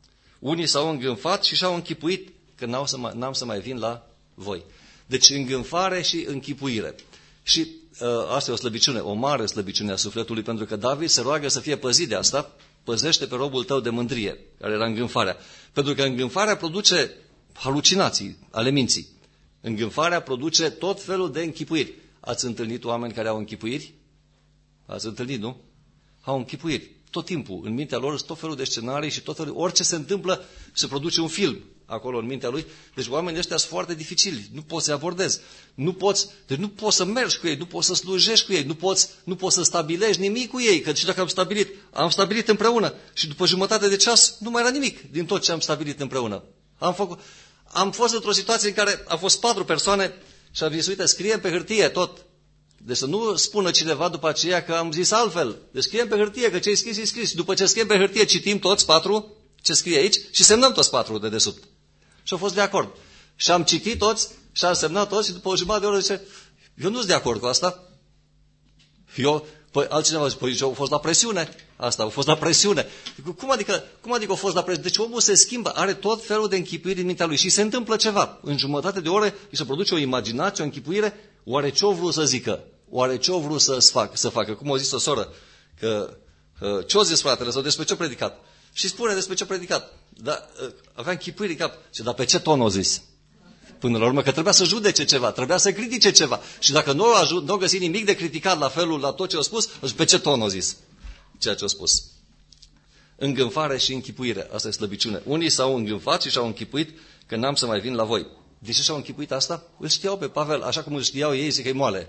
Unii s-au îngânfat și și-au închipuit că n-au să mai, n-am să mai vin la voi. Deci îngânfare și închipuire. Și uh, asta e o slăbiciune, o mare slăbiciune a sufletului, pentru că David se roagă să fie păzit de asta. Păzește pe robul tău de mândrie, care era îngânfarea. Pentru că îngânfarea produce halucinații ale minții. Îngânfarea produce tot felul de închipuiri. Ați întâlnit oameni care au închipuiri? Ați întâlnit, nu? Au închipuiri. Tot timpul, în mintea lor, sunt tot felul de scenarii și tot felul, orice se întâmplă, se produce un film acolo în mintea lui. Deci oamenii ăștia sunt foarte dificili. Nu poți să-i abordezi. Nu poți, deci nu poți să mergi cu ei, nu poți să slujești cu ei, nu poți, nu poți să stabilești nimic cu ei. Că și dacă am stabilit, am stabilit împreună și după jumătate de ceas nu mai era nimic din tot ce am stabilit împreună. Am făcut, am fost într-o situație în care au fost patru persoane și am zis, uite, scriem pe hârtie tot. Deci să nu spună cineva după aceea că am zis altfel. Deci scriem pe hârtie, că ce-ai scris, e scris. După ce scriem pe hârtie, citim toți patru ce scrie aici și semnăm toți patru de desubt. Și au fost de acord. Și am citit toți și am semnat toți și după o jumătate de oră zice, eu nu sunt de acord cu asta. Eu, păi altcineva zice, păi au fost la presiune. Asta, au fost la presiune. Cum adică, cum adică au fost la presiune? Deci omul se schimbă, are tot felul de închipuiri în mintea lui și se întâmplă ceva. În jumătate de oră îi se produce o imaginație, o închipuire. Oare ce-o vrut să zică? Oare ce-o vrut să facă? Să facă? Cum a zis o soră? Că, ce-o zis fratele? Sau despre ce-o predicat? Și spune despre ce-o predicat. Dar avea închipuiri în cap. Și dar pe ce ton o zis? Până la urmă că trebuia să judece ceva, trebuia să critique ceva. Și dacă nu a nu găsit nimic de criticat la felul, la tot ce a spus, pe ce ton o zis? Ceea ce a spus. Îngânfare și închipuire. Asta e slăbiciune. Unii s-au îngânfat și și-au închipuit că n-am să mai vin la voi. De ce și-au închipuit asta? Îl știau pe Pavel, așa cum îl știau ei, zic că e moale.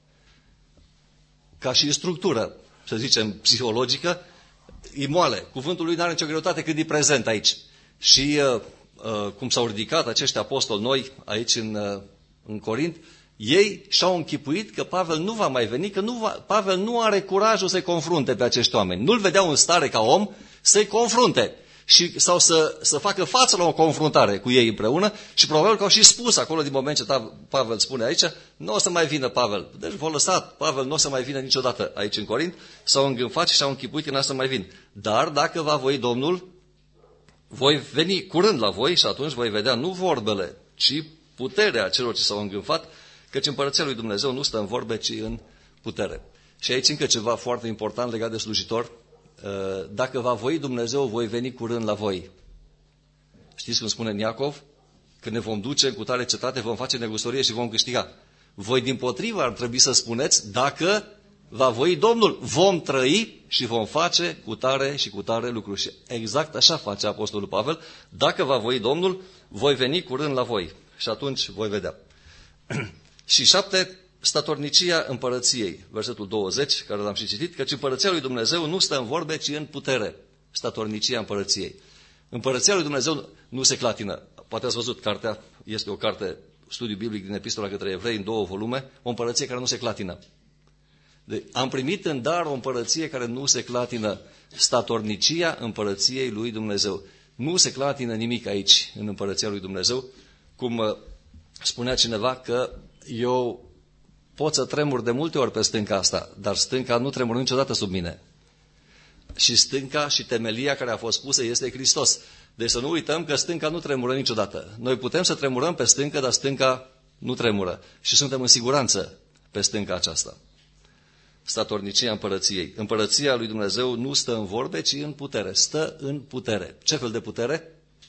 Ca și structură, să zicem, psihologică, e moale. Cuvântul lui nu are nicio greutate cât e prezent aici. Și uh, uh, cum s-au ridicat acești apostoli noi aici în, uh, în Corint, ei și-au închipuit că Pavel nu va mai veni, că nu va, Pavel nu are curajul să-i confrunte pe acești oameni. Nu-l vedeau în stare ca om să-i confrunte. Și, sau să, să facă față la o confruntare cu ei împreună și probabil că au și spus acolo din moment ce Pavel spune aici, nu o să mai vină Pavel. Deci v-a lăsat, Pavel nu o să mai vină niciodată aici în Corint, s-au îngânfat și s-au închipuit că n-a să mai vin. Dar dacă va voi Domnul, voi veni curând la voi și atunci voi vedea nu vorbele, ci puterea celor ce s-au îngânfat, căci împărăția lui Dumnezeu nu stă în vorbe, ci în putere. Și aici încă ceva foarte important legat de slujitor. Dacă va voi Dumnezeu, voi veni curând la voi. Știți cum spune Iacov? Când ne vom duce cu tare cetate, vom face negustorie și vom câștiga. Voi dimpotrivă ar trebui să spuneți, dacă va voi Domnul, vom trăi și vom face cu tare și cu tare lucruri. Și exact așa face Apostolul Pavel. Dacă va voi Domnul, voi veni curând la voi. Și atunci voi vedea. Și șapte, statornicia împărăției. Versetul douăzeci, care l-am și citit, căci împărăția lui Dumnezeu nu stă în vorbe, ci în putere. Statornicia împărăției. Împărăția lui Dumnezeu nu se clatină. Poate ați văzut, cartea este o carte, studiu biblic din Epistola către Evrei, în două volume, o împărăție care nu se clatină. De, am primit în dar o împărăție care nu se clatină. Statornicia împărăției lui Dumnezeu. Nu se clatină nimic aici, în împărăția lui Dumnezeu. Cum uh, spunea cineva că eu pot să tremur de multe ori pe stânca asta, dar stânca nu tremură niciodată sub mine. Și stânca și temelia care a fost pusă este Hristos. Deci să nu uităm că stânca nu tremură niciodată. Noi putem să tremurăm pe stâncă, dar stânca nu tremură. Și suntem în siguranță pe stânca aceasta. Statornicia împărăției. Împărăția lui Dumnezeu nu stă în vorbe, ci în putere. Stă în putere. Ce fel de putere?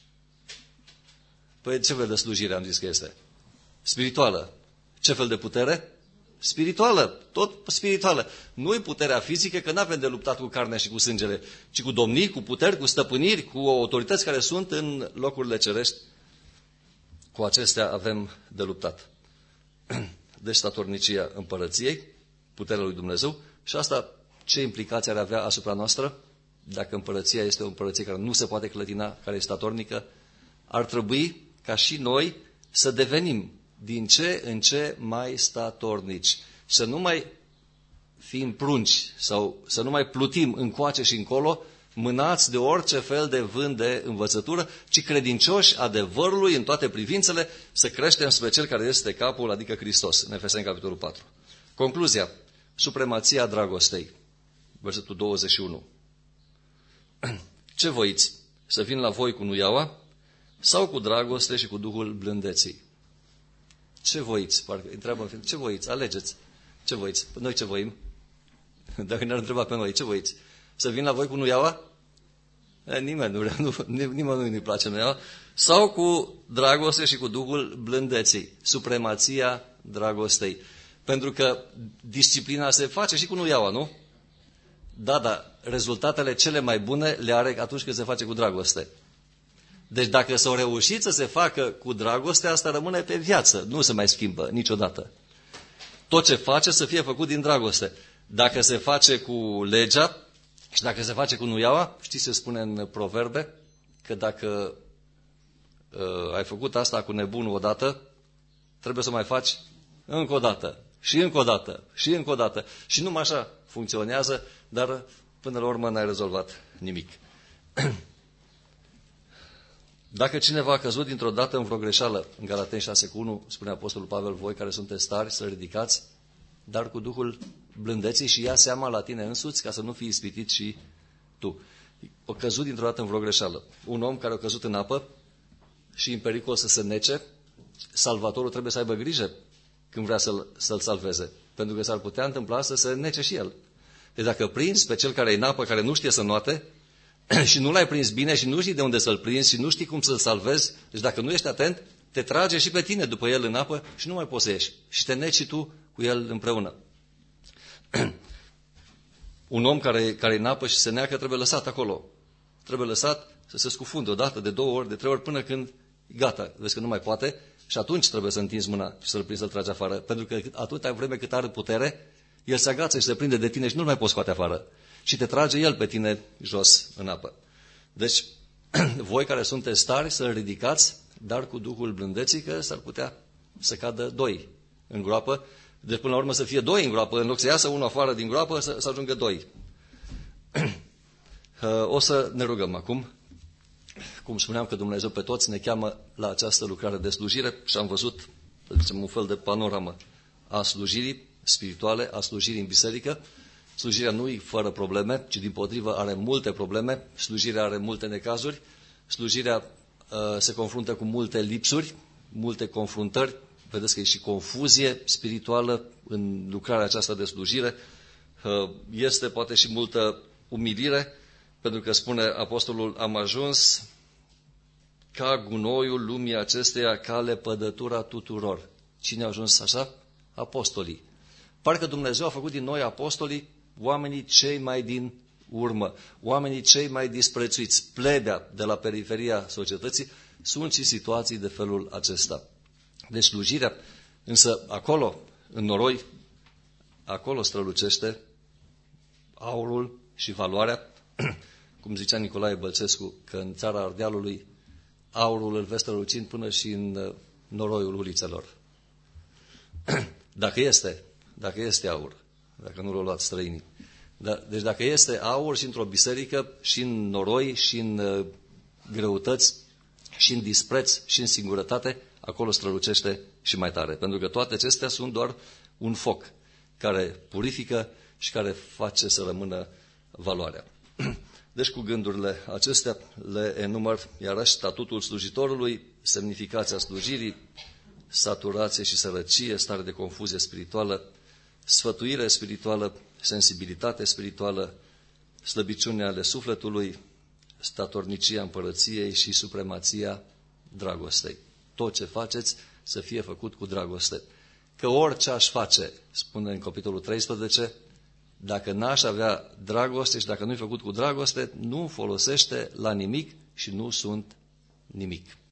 Păi ce fel de slujire am zis că este? Spirituală. Ce fel de putere? Spirituală, tot spirituală. Nu-i puterea fizică, că n-avem de luptat cu carnea și cu sângele, ci cu domnii, cu puteri, cu stăpâniri, cu autorități care sunt în locurile cerești. Cu acestea avem de luptat. Deci statornicia împărăției, puterea lui Dumnezeu. Și asta ce implicații ar avea asupra noastră? Dacă împărăția este o împărăție care nu se poate clătina, care este statornică, ar trebui ca și noi să devenim din ce în ce mai statornici. Să nu mai fim prunci sau să nu mai plutim încoace și încolo, mânați de orice fel de vânt de învățătură, ci credincioși adevărului în toate privințele, să creștem spre Cel care este capul, adică Hristos. În Efeseni, capitolul patru. Concluzia. Supremația dragostei. Versetul douăzeci și unu. Ce voiți? să vin la voi cu nuiaua sau cu dragoste și cu Duhul blândeții? Ce voiți? Parcă întreabă, ce voiți? Alegeți. Ce voiți? Noi ce voim? Dacă ne-ar întreba pe noi, ce voiți? Să vin la voi cu nuiaua? E, nimeni nu vrea, nu, nimeni nu-i place nuiaua. Sau cu dragoste și cu Duhul blândeții, supremația dragostei. Pentru că disciplina se face și cu nuiaua, nu? Da, dar rezultatele cele mai bune le are atunci când se face cu dragoste. Deci dacă s-au reușit să se facă cu dragoste, asta rămâne pe viață, nu se mai schimbă niciodată. Tot ce face să fie făcut din dragoste. Dacă se face cu legea și dacă se face cu nuiaua, știți ce spune în Proverbe? Că dacă uh, ai făcut asta cu nebunul odată, trebuie să mai faci încă o dată, și încă o dată, și încă o dată. Și numai așa funcționează, dar până la urmă n-ai rezolvat nimic. Dacă cineva a căzut dintr-o dată în vreo greșeală, în Galateni șase cu unu, spune Apostolul Pavel, voi care sunteți tari, să ridicați, dar cu Duhul blândeții și ia seama la tine însuți ca să nu fii ispitit și tu. O căzut dintr-o dată în vreo greșeală. Un om care a căzut în apă și în pericol să se nece, salvatorul trebuie să aibă grijă când vrea să-l, să-l salveze. Pentru că s-ar putea întâmpla să se nece și el. Deci dacă prinzi pe cel care e în apă, care nu știe să noate, și nu l-ai prins bine și nu știi de unde să-l prinzi și nu știi cum să-l salvezi, deci dacă nu ești atent, te trage și pe tine după el în apă și nu mai poți să ieși. Și te neci și tu cu el împreună. Un om care, care e în apă și se neacă trebuie lăsat acolo. Trebuie lăsat să se scufunde o dată, de două ori, de trei ori, până când gata, vezi că nu mai poate și atunci trebuie să întinzi mâna și să-l prinzi, să-l tragi afară. Pentru că atâta vreme cât are putere, el se agață și se prinde de tine și nu-l mai poți scoate afară. Și te trage el pe tine jos în apă. Deci, voi care sunteți tari să-l ridicați, dar cu Duhul blândeții, că s-ar putea să cadă doi în groapă. Deci, până la urmă, să fie doi în groapă. În loc să iasă unul afară din groapă, să, să ajungă doi. O să ne rugăm acum. Cum spuneam că Dumnezeu pe toți ne cheamă la această lucrare de slujire și am văzut, să zicem, un fel de panoramă a slujirii spirituale, a slujirii în biserică. Slujirea nu e fără probleme, ci dimpotrivă are multe probleme. Slujirea are multe necazuri. Slujirea uh, se confruntă cu multe lipsuri, multe confruntări. Vedeți că e și confuzie spirituală în lucrarea aceasta de slujire. Uh, este poate și multă umilire, pentru că spune Apostolul, am ajuns ca gunoiul lumii acesteia, ca lepădătura tuturor. Cine a ajuns așa? Apostolii. Parcă Dumnezeu a făcut din noi apostolii oamenii cei mai din urmă, oamenii cei mai disprețuiți, plebea de la periferia societății, sunt și situații de felul acesta. Deci slujirea, însă acolo, în noroi, acolo strălucește aurul și valoarea, cum zicea Nicolae Bălcescu, că în țara Ardealului aurul îl vezi strălucind până și în noroiul ulițelor. Dacă este, dacă este aur, dacă nu l-au luat străinii. Da, deci dacă este aur și într-o biserică, și în noroi, și în uh, greutăți, și în dispreț, și în singurătate, acolo strălucește și mai tare. Pentru că toate acestea sunt doar un foc care purifică și care face să rămână valoarea. Deci cu gândurile acestea le enumăr iarăși statutul slujitorului, semnificația slujirii, saturație și sărăcie, stare de confuzie spirituală, sfătuire spirituală, sensibilitate spirituală, slăbiciunea ale sufletului, statornicia împărăției și supremația dragostei. Tot ce faceți să fie făcut cu dragoste. Că orice aș face, spune în capitolul treisprezece, dacă n-aș avea dragoste și dacă nu-i făcut cu dragoste, nu folosește la nimic și nu sunt nimic.